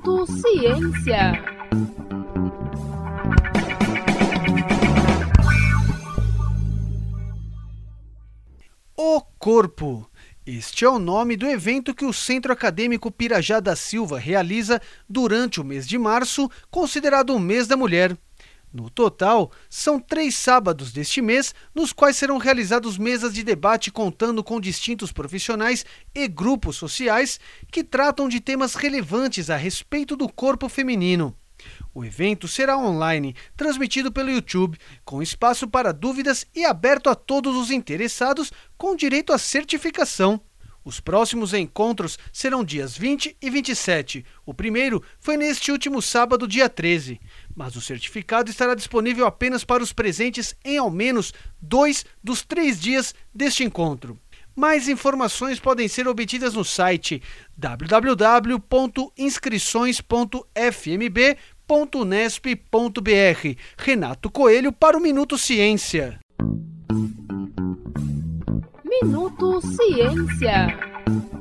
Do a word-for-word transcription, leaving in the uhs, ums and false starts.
Minuto Ciência. O corpo. Este é o nome do evento que o Centro Acadêmico Pirajá da Silva realiza durante o mês de março, considerado o mês da mulher. No total, são três sábados deste mês, nos quais serão realizados mesas de debate contando com distintos profissionais e grupos sociais que tratam de temas relevantes a respeito do corpo feminino. O evento será online, transmitido pelo YouTube, com espaço para dúvidas e aberto a todos os interessados, com direito à certificação. Os próximos encontros serão dias vinte e vinte e sete. O primeiro foi neste último sábado, dia treze. Mas o certificado estará disponível apenas para os presentes em ao menos dois dos três dias deste encontro. Mais informações podem ser obtidas no site w w w ponto inscrições ponto f m b ponto unesp ponto b r. Renato Coelho para o Minuto Ciência. Minuto Ciência.